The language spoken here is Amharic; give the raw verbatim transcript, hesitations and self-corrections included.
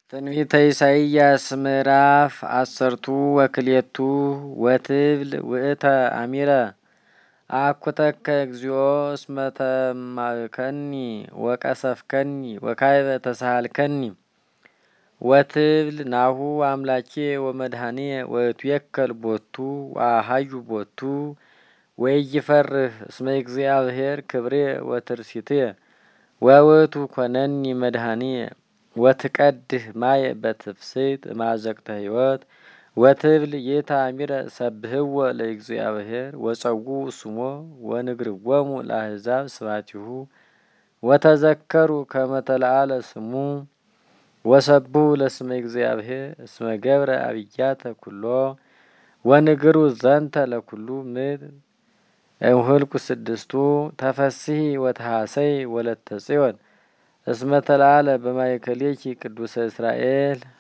ትንቢተ ኢሳይያስ ምዕራፍ አሰርቱ ወክልኤቱ ወትብል ውእተ አሚረ አኩተከ እግዚኦ እስመ ተማእከኒ ወቀሰፍከኒ ወካዕበ ተሳሃልከኒ ወትብል ናሁ አምላኬ ወመድኃኔ ወእትዌከል ቦቱ ወአሃዩ ቦቱ ወኢይፈርህ እስመ እግዚአብሔር ክብሬ ወትርሲትየ ወውእቱ ኮነኒ መድኃኔ ወትቀድህ ማየ በትፍስሕት እማዘቅተ ሕይወት ወትብል ይእተ አሚረ ሰብህዎ ለእግዚአብሔር ወጸውዑ ስሞ ወንግርዎሙ ለአሕዛብ ስብሐቲሁ ወተዘከሩ ከመ ተለዓለ ስሙ ወሰብሑ ለስመ እግዚአብሔር እስመ ገብረ አብያተ ኩሎ ወንግሩ ዘንተ ለኩሉ ምድር። እምኍልቍ ስድስቱ ተፈስሒ ወተሐሰይ ወለተ ጽዮን እስመ ተለዓለ በማእከሌኪ ቅዱሰ እስራኤል